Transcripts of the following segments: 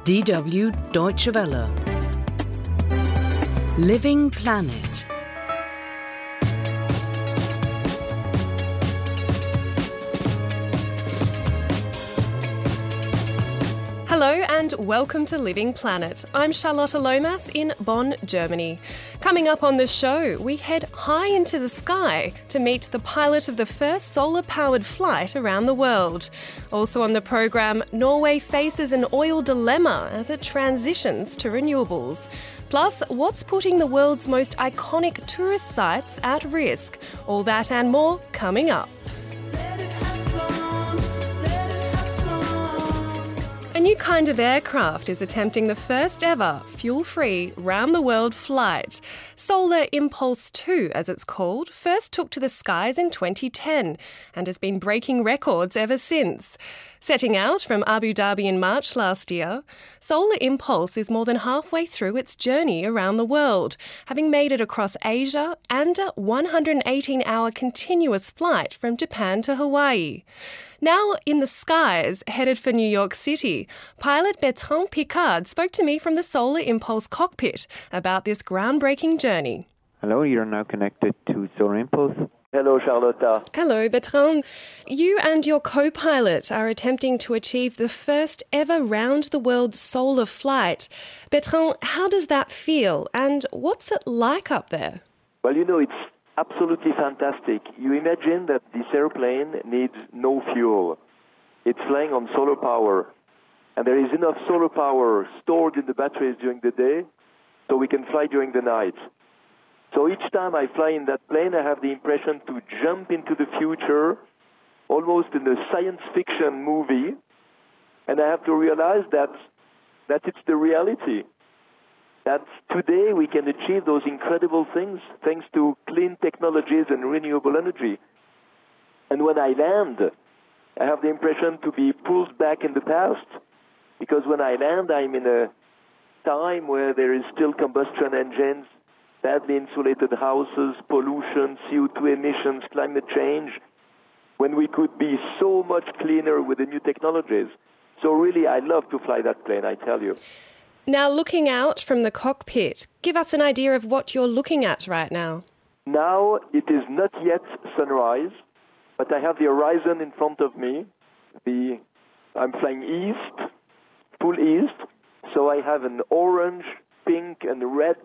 DW Deutsche Welle. Living Planet. Hello and welcome to Living Planet. I'm Charlotte Lomas in Bonn, Germany. Coming up on the show, we head high into the sky to meet the pilot of the first solar-powered flight around the world. Also on the programme, Norway faces an oil dilemma as it transitions to renewables. Plus, what's putting the world's most iconic tourist sites at risk? All that and more coming up. A new kind of aircraft is attempting the first ever fuel-free round-the-world flight. Solar Impulse 2, as it's called, first took to the skies in 2010 and has been breaking records ever since. Setting out from Abu Dhabi in March last year, Solar Impulse is more than halfway through its journey around the world, having made it across Asia and a 118-hour continuous flight from Japan to Hawaii. Now in the skies, headed for New York City, pilot Bertrand Piccard spoke to me from the Solar Impulse cockpit about this groundbreaking journey. Hello, you're now connected to Solar Impulse. Hello, Charlotte. Hello, Bertrand. You and your co-pilot are attempting to achieve the first ever round-the-world solar flight. Bertrand, how does that feel and what's it like up there? Well, it's absolutely fantastic. You imagine that this airplane needs no fuel. It's flying on solar power. And there is enough solar power stored in the batteries during the day so we can fly during the night. So each time I fly in that plane, I have the impression to jump into the future, almost in a science fiction movie, and I have to realize that it's the reality. That today we can achieve those incredible things thanks to clean technologies and renewable energy. And when I land, I have the impression to be pulled back in the past, because when I land, I'm in a time where there is still combustion engines, badly insulated houses, pollution, CO2 emissions, climate change, when we could be so much cleaner with the new technologies. So really, I love to fly that plane, I tell you. Now, looking out from the cockpit, give us an idea of what you're looking at right now. Now, it is not yet sunrise, but I have the horizon in front of me. I'm flying east, full east, so I have an orange, pink, and red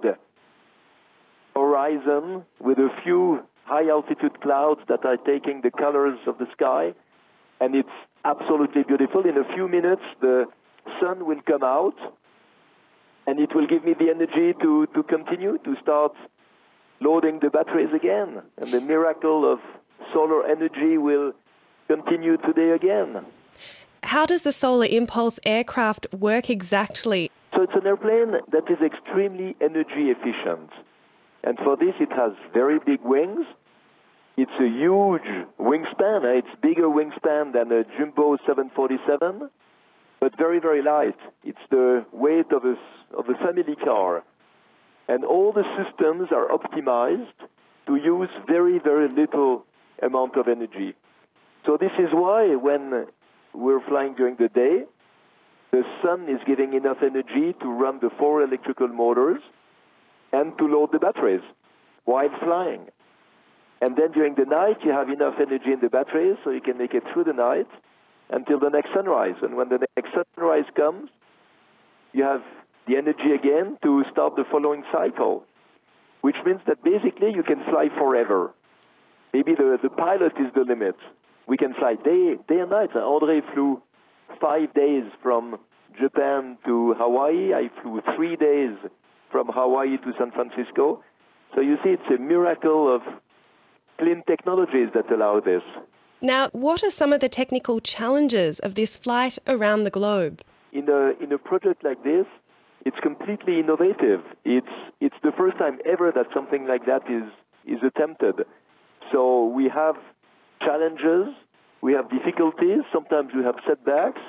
horizon with a few high-altitude clouds that are taking the colors of the sky, and it's absolutely beautiful. In a few minutes, the sun will come out, and it will give me the energy to continue, to start loading the batteries again, and the miracle of solar energy will continue today again. How does the Solar Impulse aircraft work exactly? So it's an airplane that is extremely energy efficient. And for this, it has very big wings. It's a huge wingspan. It's bigger wingspan than a Jumbo 747, but very, very light. It's the weight of a family car. And all the systems are optimized to use very, very little amount of energy. So this is why when we're flying during the day, the sun is giving enough energy to run the 4 electrical motors and to load the batteries while flying. And then during the night, you have enough energy in the batteries so you can make it through the night until the next sunrise. And when the next sunrise comes, you have the energy again to start the following cycle, which means that basically you can fly forever. Maybe the pilot is the limit. We can fly day and night. André flew 5 days from Japan to Hawaii. I flew 3 days from Hawaii to San Francisco. So you see, it's a miracle of clean technologies that allow this. Now, what are some of the technical challenges of this flight around the globe? In a project like this, it's completely innovative. It's the first time ever that something like that is attempted. So we have challenges, we have difficulties, sometimes we have setbacks.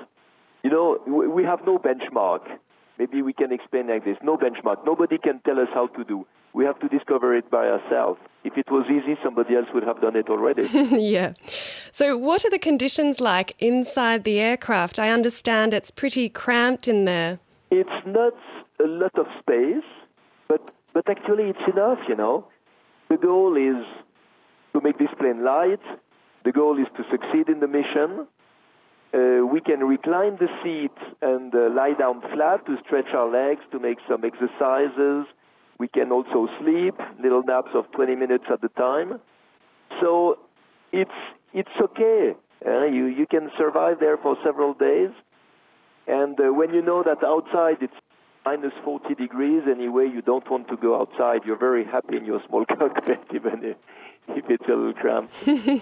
We have no benchmark. Maybe we can explain like this. No benchmark. Nobody can tell us how to do. We have to discover it by ourselves. If it was easy, somebody else would have done it already. Yeah. So what are the conditions like inside the aircraft? I understand it's pretty cramped in there. It's not a lot of space, but actually it's enough, you know. The goal is to make this plane light. The goal is to succeed in the mission. We can recline the seat and lie down flat to stretch our legs, to make some exercises. We can also sleep, little naps of 20 minutes at a time. So it's okay. You can survive there for several days. And when you know that outside it's minus 40 degrees anyway, you don't want to go outside. You're very happy in your small cockpit, even if it's a little cramped.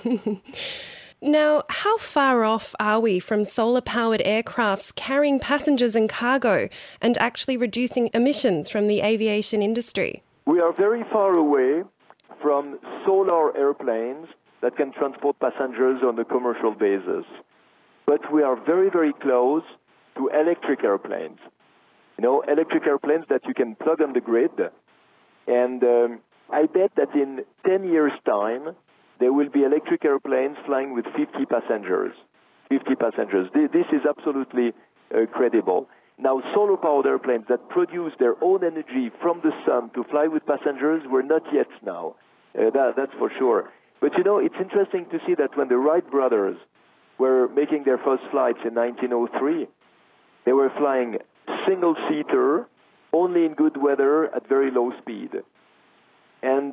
Now, how far off are we from solar-powered aircrafts carrying passengers and cargo and actually reducing emissions from the aviation industry? We are very far away from solar airplanes that can transport passengers on a commercial basis. But we are very, very close to electric airplanes. You know, electric airplanes that you can plug on the grid. And I bet that in 10 years' time, there will be electric airplanes flying with 50 passengers. 50 passengers. This is absolutely credible. Now, solar-powered airplanes that produce their own energy from the sun to fly with passengers, we're not yet now. That's for sure. But, you know, it's interesting to see that when the Wright brothers were making their first flights in 1903, they were flying single-seater, only in good weather at very low speed. And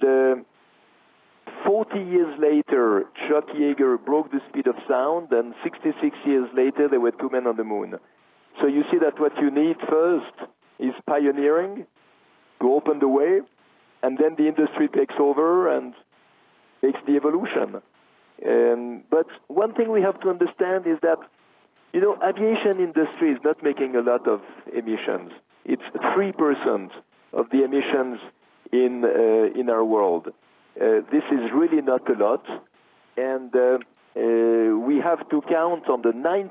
40 years later, Chuck Yeager broke the speed of sound, and 66 years later, there were 2 men on the moon. So you see that what you need first is pioneering to open the way, and then the industry takes over and makes the evolution. But one thing we have to understand is that, you know, aviation industry is not making a lot of emissions. It's 3% of the emissions in our world. This is really not a lot, and we have to count on the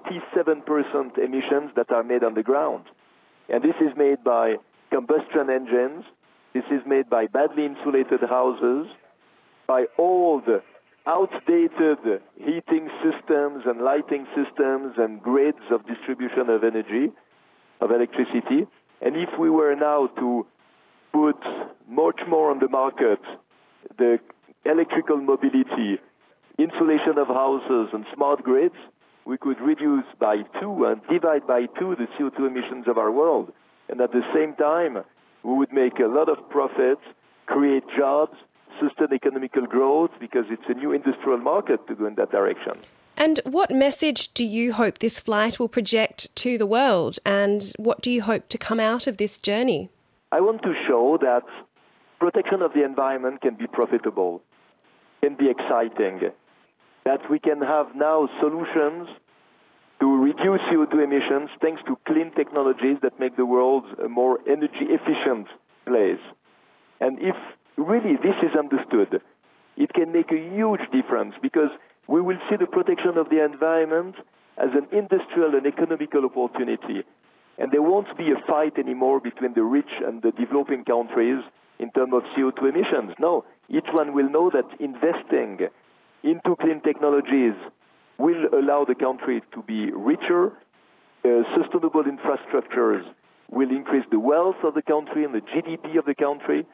97% emissions that are made on the ground. And this is made by combustion engines, this is made by badly insulated houses, by old, outdated heating systems and lighting systems and grids of distribution of energy, of electricity. And if we were now to put much more on the market, the electrical mobility, insulation of houses, and smart grids, we could reduce by 2 and divide by 2 the CO2 emissions of our world. And at the same time, we would make a lot of profits, create jobs, sustain economical growth, because it's a new industrial market to go in that direction. And what message do you hope this flight will project to the world, and what do you hope to come out of this journey? I want to show that protection of the environment can be profitable, can be exciting, that we can have now solutions to reduce CO2 emissions thanks to clean technologies that make the world a more energy efficient place. And if really this is understood, it can make a huge difference, because we will see the protection of the environment as an industrial and economical opportunity. And there won't be a fight anymore between the rich and the developing countries in terms of CO2 emissions. No, each one will know that investing into clean technologies will allow the country to be richer. Sustainable infrastructures will increase the wealth of the country and the GDP of the country.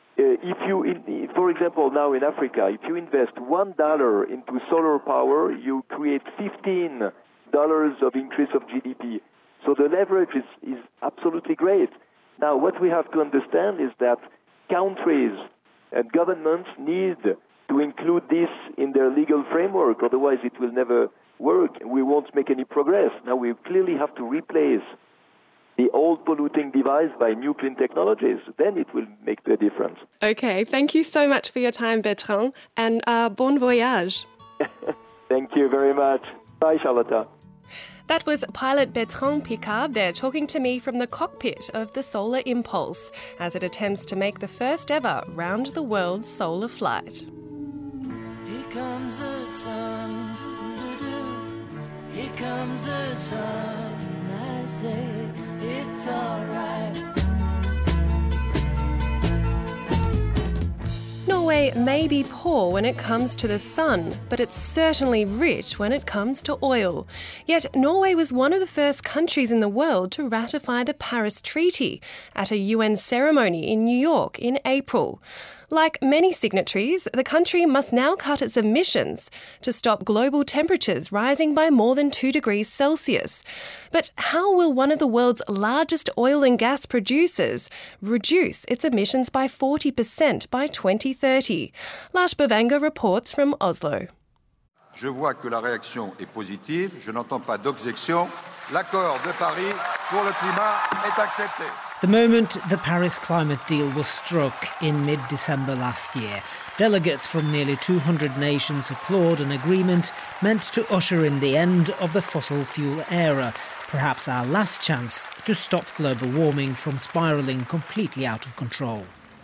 For example, now in Africa, if you invest $1 into solar power, you create $15 of increase of GDP. So the leverage is absolutely great. Now, what we have to understand is that countries and governments need to include this in their legal framework, otherwise it will never work. We won't make any progress. Now, we clearly have to replace the old polluting device by new clean technologies. Then it will make the difference. Okay, thank you so much for your time, Bertrand, and bon voyage. Thank you very much. Bye, Charlotte. That was pilot Bertrand Piccard there talking to me from the cockpit of the Solar Impulse as it attempts to make the first ever round-the-world solar flight. Here comes the sun, here comes the sun, I say it's alright. Norway may be poor when it comes to the sun, but it's certainly rich when it comes to oil. Yet Norway was one of the first countries in the world to ratify the Paris Treaty at a UN ceremony in New York in April. Like many signatories, the country must now cut its emissions to stop global temperatures rising by more than 2 degrees Celsius. But how will one of the world's largest oil and gas producers reduce its emissions by 40% by 2030? Lars Bavanger reports from Oslo. Je vois que la réaction est positive. Je n'entends pas d'objection. L'accord de Paris pour le climat est accepté. The moment the Paris climate deal was struck in mid-December last year, delegates from nearly 200 nations applaud an agreement meant to usher in the end of the fossil fuel era, perhaps our last chance to stop global warming from spiralling completely out of control.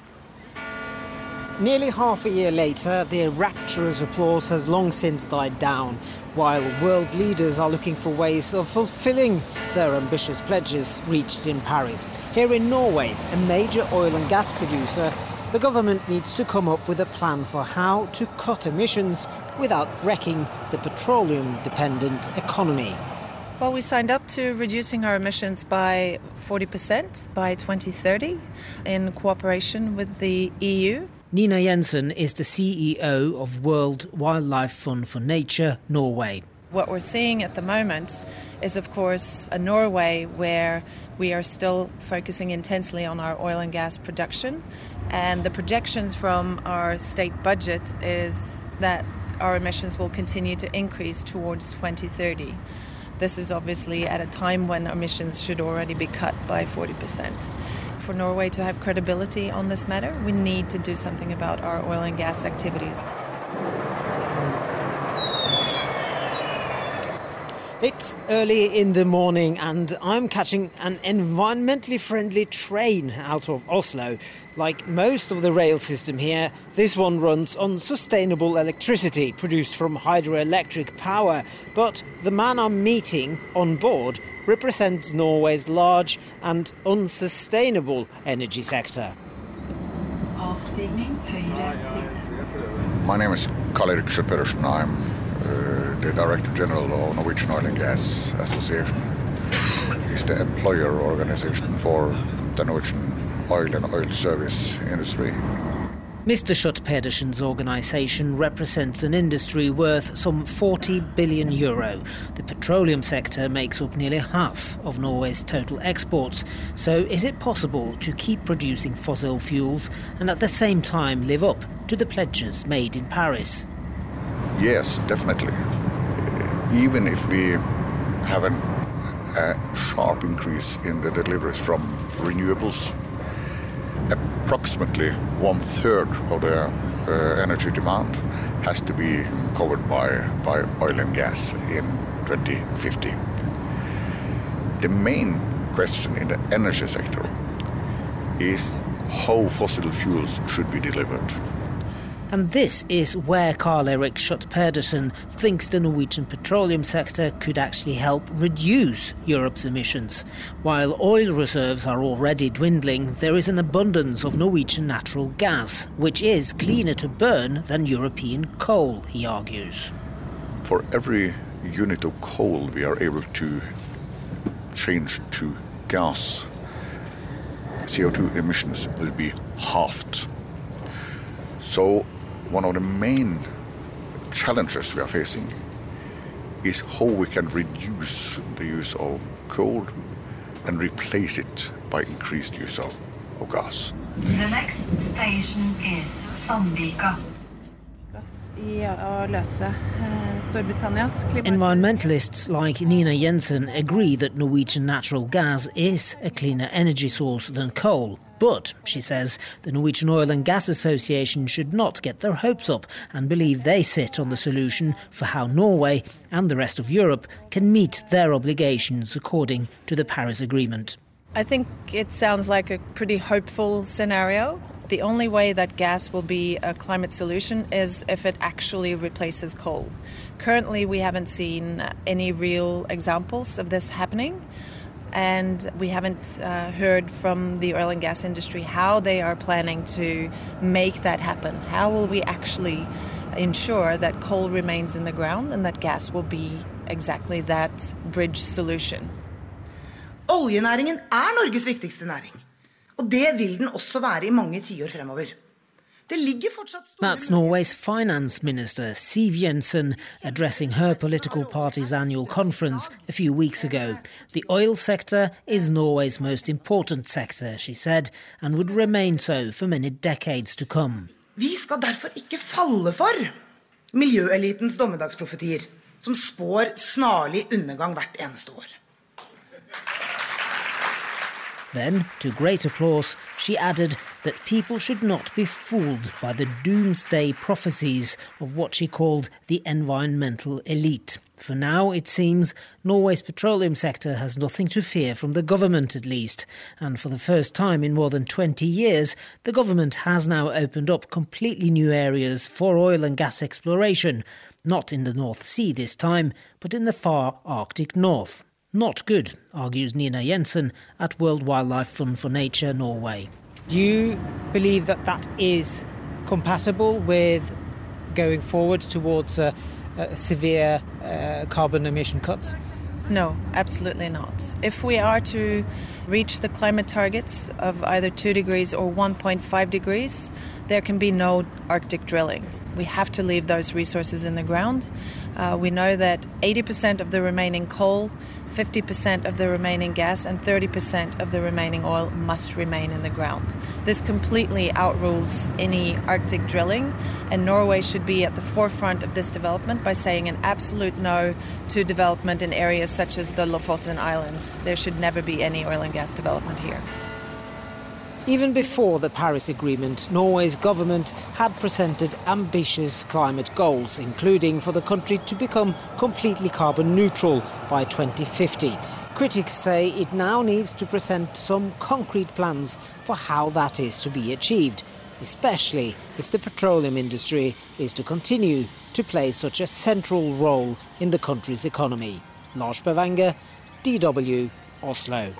Nearly half a year later, the rapturous applause has long since died down, while world leaders are looking for ways of fulfilling their ambitious pledges reached in Paris. Here in Norway, a major oil and gas producer, the government needs to come up with a plan for how to cut emissions without wrecking the petroleum-dependent economy. Well, we signed up to reducing our emissions by 40% by 2030 in cooperation with the EU. Nina Jensen is the CEO of World Wildlife Fund for Nature, Norway. What we're seeing at the moment is, of course, a Norway where we are still focusing intensely on our oil and gas production. And the projections from our state budget is that our emissions will continue to increase towards 2030. This is obviously at a time when emissions should already be cut by 40%. For Norway to have credibility on this matter, we need to do something about our oil and gas activities. It's early in the morning and I'm catching an environmentally friendly train out of Oslo. Like most of the rail system here, this one runs on sustainable electricity produced from hydroelectric power. But the man I'm meeting on board represents Norway's large and unsustainable energy sector. My name is Karl-Erik Schjøtt-Pedersen. I'm the Director General of Norwegian Oil and Gas Association. It's the employer organization for the Norwegian oil and oil service industry. Mr. Schjøtt-Pedersen's organisation represents an industry worth some €40 billion. The petroleum sector makes up nearly half of Norway's total exports. So is it possible to keep producing fossil fuels and at the same time live up to the pledges made in Paris? Yes, definitely. Even if we have a sharp increase in the deliveries from renewables, approximately 1/3 of the energy demand has to be covered by oil and gas in 2050. The main question in the energy sector is how fossil fuels should be delivered. And this is where Karl-Erik Schjøtt-Pedersen thinks the Norwegian petroleum sector could actually help reduce Europe's emissions. While oil reserves are already dwindling, there is an abundance of Norwegian natural gas, which is cleaner to burn than European coal, he argues. For every unit of coal we are able to change to gas, CO2 emissions will be halved. So one of the main challenges we are facing is how we can reduce the use of coal and replace it by increased use of gas. The next station is Sandvika. Environmentalists like Nina Jensen agree that Norwegian natural gas is a cleaner energy source than coal. But, she says, the Norwegian Oil and Gas Association should not get their hopes up and believe they sit on the solution for how Norway and the rest of Europe can meet their obligations according to the Paris Agreement. I think it sounds like a pretty hopeful scenario. The only way that gas will be a climate solution is if it actually replaces coal. Currently, we haven't seen any real examples of this happening. and we haven't heard from the oil and gas industry how they are planning to make that happen. How will we actually ensure that coal remains in the ground and that gas will be exactly that bridge solution? Oljenæringen Norges viktigste næring, og det vil den også være I mange tiår fremover. That's Norway's finance minister, Siv Jensen, addressing her political party's annual conference a few weeks ago. The oil sector is Norway's most important sector, she said, and would remain so for many decades to come. Vi skal derfor ikke falle for miljøelitens dommedagsprofetier, som spår snarlig undergang hvert eneste år. Then, to great applause, she added that people should not be fooled by the doomsday prophecies of what she called the environmental elite. For now, it seems, Norway's petroleum sector has nothing to fear from the government at least. And for the first time in more than 20 years, the government has now opened up completely new areas for oil and gas exploration. Not in the North Sea this time, but in the far Arctic North. Not good, argues Nina Jensen at World Wildlife Fund for Nature, Norway. Do you believe that that is compatible with going forward towards severe carbon emission cuts? No, absolutely not. If we are to reach the climate targets of either 2 degrees or 1.5 degrees, there can be no Arctic drilling. We have to leave those resources in the ground. We know that 80% of the remaining coal, 50% of the remaining gas and 30% of the remaining oil must remain in the ground. This completely outrules any Arctic drilling, and Norway should be at the forefront of this development by saying an absolute no to development in areas such as the Lofoten Islands. There should never be any oil and gas development here. Even before the Paris Agreement, Norway's government had presented ambitious climate goals, including for the country to become completely carbon neutral by 2050. Critics say it now needs to present some concrete plans for how that is to be achieved, especially if the petroleum industry is to continue to play such a central role in the country's economy. Lars Bavanger, DW, Oslo.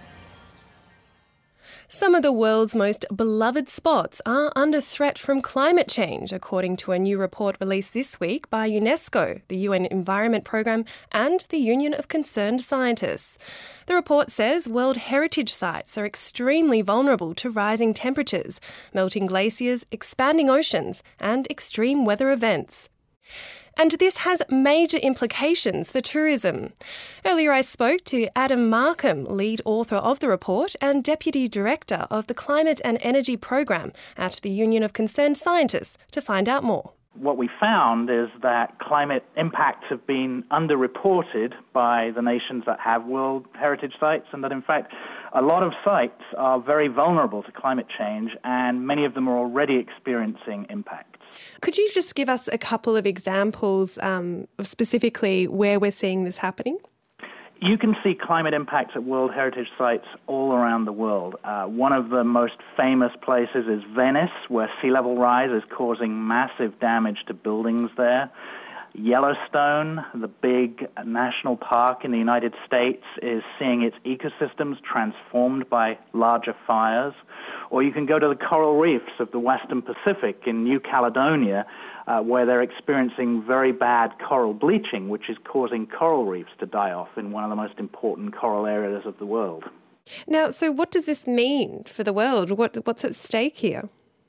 Some of the world's most beloved spots are under threat from climate change, according to a new report released this week by UNESCO, the UN Environment Programme and the Union of Concerned Scientists. The report says World Heritage Sites are extremely vulnerable to rising temperatures, melting glaciers, expanding oceans and extreme weather events. And this has major implications for tourism. Earlier I spoke to Adam Markham, lead author of the report and Deputy Director of the Climate and Energy Programme at the Union of Concerned Scientists, to find out more. What we found is that climate impacts have been underreported by the nations that have World Heritage Sites, and that in fact a lot of sites are very vulnerable to climate change, and many of them are already experiencing impacts. Could you just give us a couple of examples of specifically where we're seeing this happening? You can see climate impacts at World Heritage Sites all around the world. One of the most famous places is Venice, where sea level rise is causing massive damage to buildings there. Yellowstone, the big national park in the United States, is seeing its ecosystems transformed by larger fires. Or you can go to the coral reefs of the Western Pacific in New Caledonia, where they're experiencing very bad coral bleaching, which is causing coral reefs to die off in one of the most important coral areas of the world. Now, so what does this mean for the world? What's at stake here?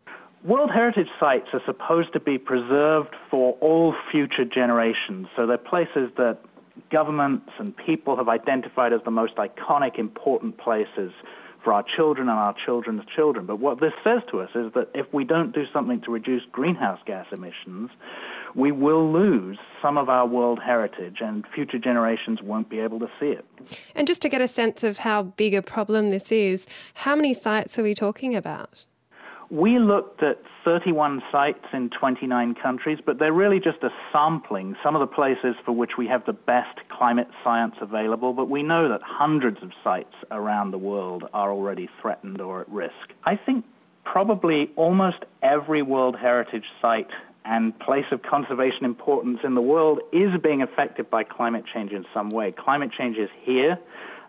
World Heritage Sites are supposed to be preserved for all future generations. So they're places that governments and people have identified as the most iconic, important places for our children and our children's children. But what this says to us is that if we don't do something to reduce greenhouse gas emissions, we will lose some of our world heritage and future generations won't be able to see it. And just to get a sense of how big a problem this is, how many sites are we talking about? We looked at 31 sites in 29 countries, but they're really just a sampling, some of the places for which we have the best climate science available, but we know that hundreds of sites around the world are already threatened or at risk. I think probably almost every World Heritage Site and place of conservation importance in the world is being affected by climate change in some way. Climate change is here.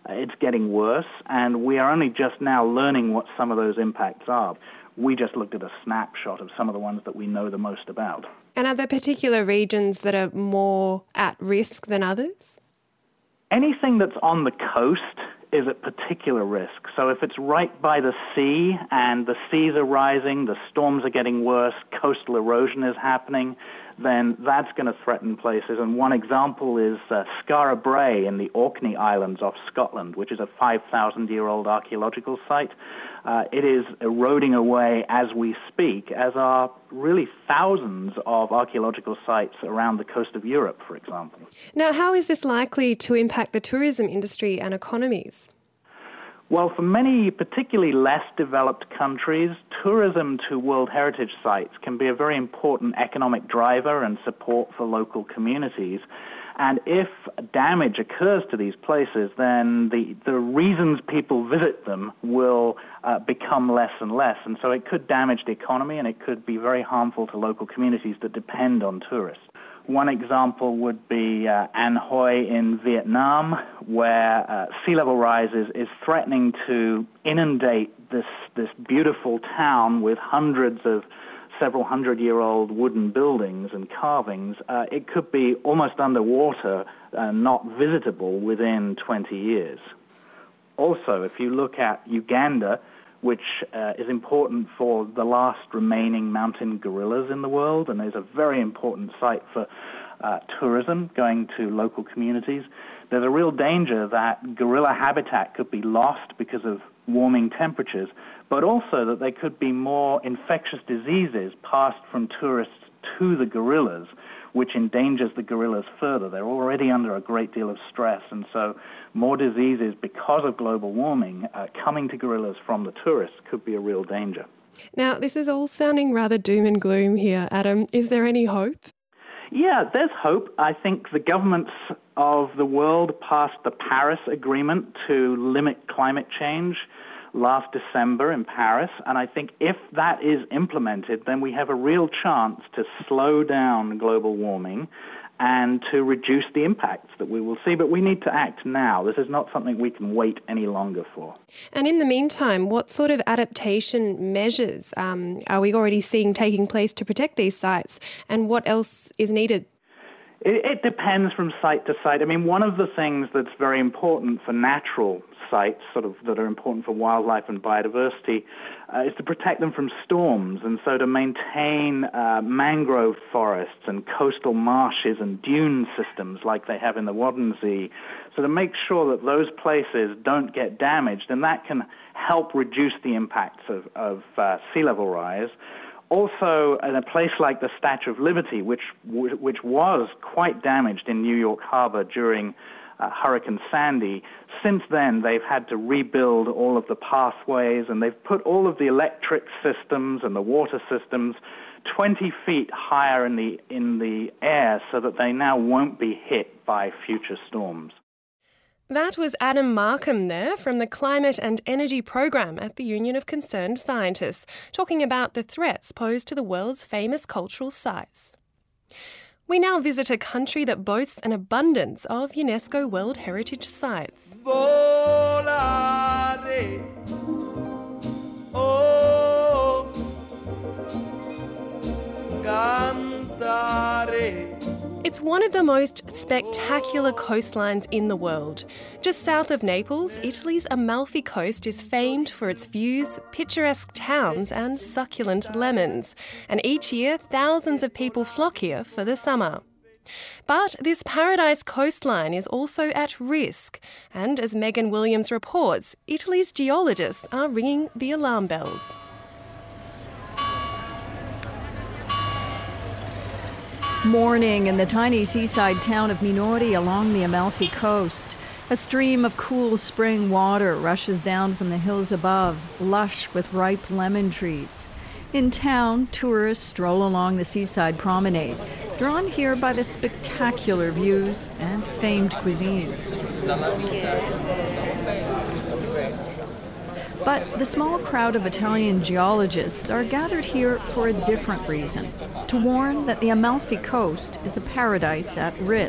it's getting worse, and we are only just now learning what some of those impacts are. We just looked at a snapshot of some of the ones that we know the most about. And are there particular regions that are more at risk than others? Anything that's on the coast is at particular risk. So if it's right by the sea and the seas are rising, the storms are getting worse, coastal erosion is happening, then that's going to threaten places. And one example is Skara Brae in the Orkney Islands off Scotland, which is a 5,000-year-old archaeological site. It is eroding away as we speak, as are really thousands of archaeological sites around the coast of Europe, for example. Now, how is this likely to impact the tourism industry and economies? Well, for many particularly less developed countries, tourism to World Heritage sites can be a very important economic driver and support for local communities. And if damage occurs to these places, then the reasons people visit them will become less and less. And so it could damage the economy, and it could be very harmful to local communities that depend on tourists. One example would be An Hoi in Vietnam, where sea level rise is threatening to inundate this beautiful town with hundreds of several hundred-year-old wooden buildings and carvings. It could be almost underwater, not visitable within 20 years. Also, if you look at Uganda, which is important for the last remaining mountain gorillas in the world, and is a very important site for tourism, going to local communities, there's a real danger that gorilla habitat could be lost because of warming temperatures, but also that there could be more infectious diseases passed from tourists to the gorillas, which endangers the gorillas further. They're already under a great deal of stress, and so more diseases because of global warming coming to gorillas from the tourists could be a real danger. Now, this is all sounding rather doom and gloom here, Adam. Is there any hope? Yeah, there's hope. I think the governments of the world passed the Paris Agreement to limit climate change last December in Paris, and I think if that is implemented, then we have a real chance to slow down global warming and to reduce the impacts that we will see. But we need to act now. This is not something we can wait any longer for. And in the meantime, what sort of adaptation measures are we already seeing taking place to protect these sites, and what else is needed? It depends from site to site. I mean, one of the things that's very important for natural sites, sort of that are important for wildlife and biodiversity, is to protect them from storms, and so to maintain mangrove forests and coastal marshes and dune systems like they have in the Waddenzee, so to make sure that those places don't get damaged, and that can help reduce the impacts of sea level rise. Also, in a place like the Statue of Liberty, which was quite damaged in New York Harbor during Hurricane Sandy, since then they've had to rebuild all of the pathways, and they've put all of the electric systems and the water systems 20 feet higher in the air so that they now won't be hit by future storms. That was Adam Markham there from the Climate and Energy Program at the Union of Concerned Scientists, talking about the threats posed to the world's famous cultural sites. We now visit a country that boasts an abundance of UNESCO World Heritage sites. Volare. Oh, cantare. It's one of the most spectacular coastlines in the world. Just south of Naples, Italy's Amalfi Coast is famed for its views, picturesque towns and succulent lemons. And each year, thousands of people flock here for the summer. But this paradise coastline is also at risk. And as Megan Williams reports, Italy's geologists are ringing the alarm bells. Morning in the tiny seaside town of Minori along the Amalfi Coast. A stream of cool spring water rushes down from the hills above, lush with ripe lemon trees. In town, tourists stroll along the seaside promenade, drawn here by the spectacular views and famed cuisine. But the small crowd of Italian geologists are gathered here for a different reason, to warn that the Amalfi Coast is a paradise at risk.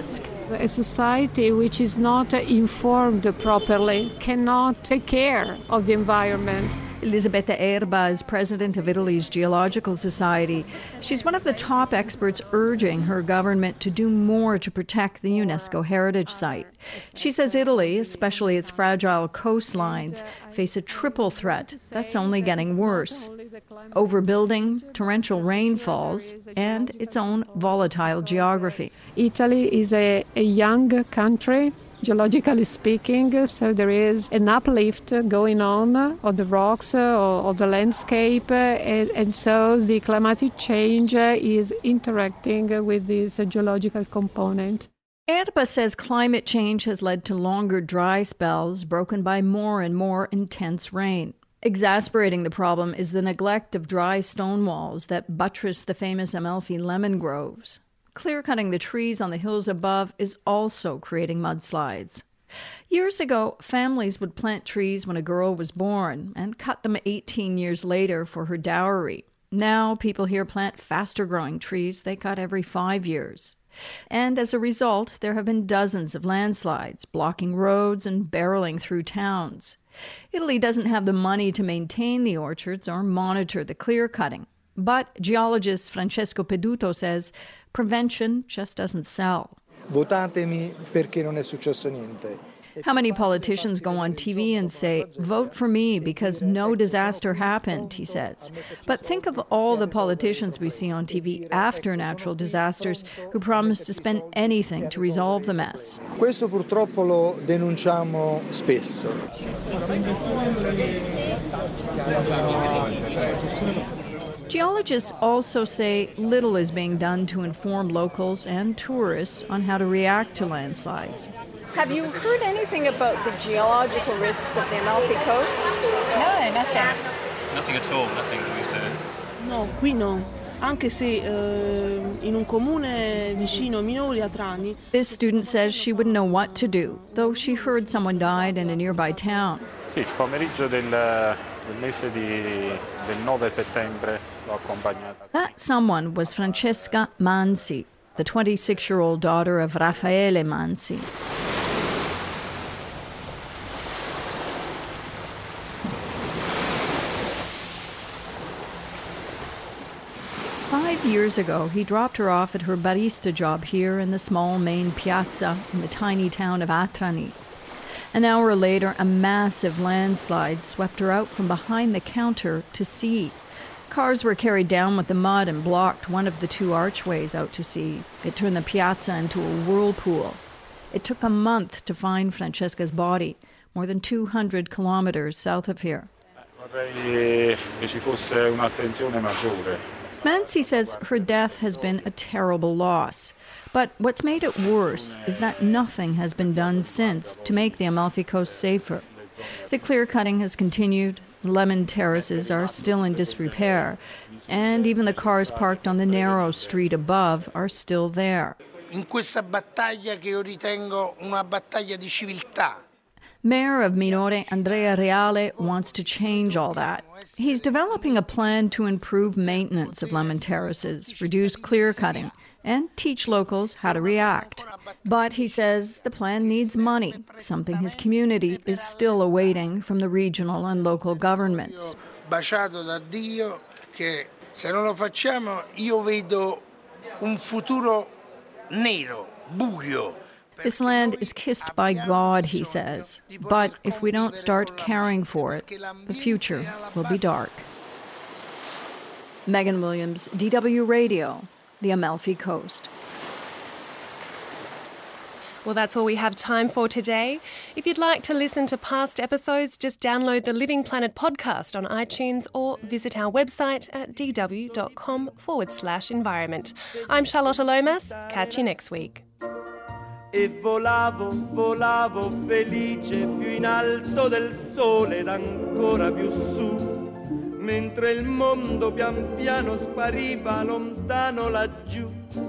A society which is not informed properly cannot take care of the environment. Elisabetta Erba is president of Italy's Geological Society. She's one of the top experts urging her government to do more to protect the UNESCO heritage site. She says Italy, especially its fragile coastlines, face a triple threat that's only getting worse: overbuilding, torrential rainfalls, and its own volatile geography. Italy is a young country, geologically speaking, so there is an uplift going on the rocks or the landscape, and so the climatic change is interacting with this geological component. Erba says climate change has led to longer dry spells broken by more and more intense rain. Exasperating the problem is the neglect of dry stone walls that buttress the famous Amalfi lemon groves. Clear-cutting the trees on the hills above is also creating mudslides. Years ago, families would plant trees when a girl was born and cut them 18 years later for her dowry. Now, people here plant faster-growing trees they cut every 5 years. And as a result, there have been dozens of landslides, blocking roads and barreling through towns. Italy doesn't have the money to maintain the orchards or monitor the clear-cutting. But geologist Francesco Peduto says prevention just doesn't sell. Votatemi perché non è successo niente. How many politicians go on TV and say, "Vote for me because no disaster happened," he says. But think of all the politicians we see on TV after natural disasters who promise to spend anything to resolve the mess. Questo purtroppo lo denunciamo spesso. Geologists also say little is being done to inform locals and tourists on how to react to landslides. Have you heard anything about the geological risks of the Amalfi Coast? No, nothing. Nothing at all, nothing that we've heard. No, qui no. Anche se in un comune vicino Minori a Trani. This student says she wouldn't know what to do, though she heard someone died in a nearby town. Sì, il pomeriggio del mese del 9 settembre l'ho accompagnata. That someone was Francesca Mansi, the 26-year-old daughter of Raffaele Mansi. Years ago, he dropped her off at her barista job here in the small main piazza in the tiny town of Atrani. An hour later, a massive landslide swept her out from behind the counter to sea. Cars were carried down with the mud and blocked one of the two archways out to sea. It turned the piazza into a whirlpool. It took a month to find Francesca's body, more than 200 kilometers south of here. Vorrei che ci fosse un'attenzione maggiore. Mansi says her death has been a terrible loss. But what's made it worse is that nothing has been done since to make the Amalfi Coast safer. The clear-cutting has continued, lemon terraces are still in disrepair, and even the cars parked on the narrow street above are still there. In questa battaglia che io ritengo una battaglia di civiltà. Mayor of Minore, Andrea Reale, wants to change all that. He's developing a plan to improve maintenance of lemon terraces, reduce clear-cutting, and teach locals how to react. But he says the plan needs money, something his community is still awaiting from the regional and local governments. Baciato da Dio che se non lo facciamo io vedo un futuro nero, buio. This land is kissed by God, he says. But if we don't start caring for it, the future will be dark. Megan Williams, DW Radio, the Amalfi Coast. Well, that's all we have time for today. If you'd like to listen to past episodes, just download the Living Planet podcast on iTunes or visit our website at dw.com/environment. I'm Charlotta Lomas. Catch you next week. E volavo, volavo felice più in alto del sole ed ancora più su, mentre il mondo pian piano spariva lontano laggiù.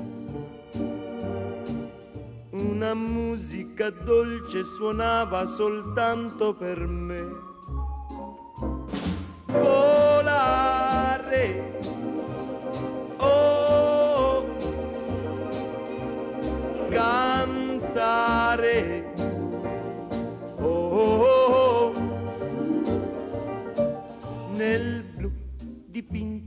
Una musica dolce suonava soltanto per me. Volare, oh, cantare.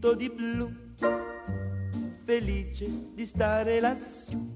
tutto di blu, felice di stare lassù.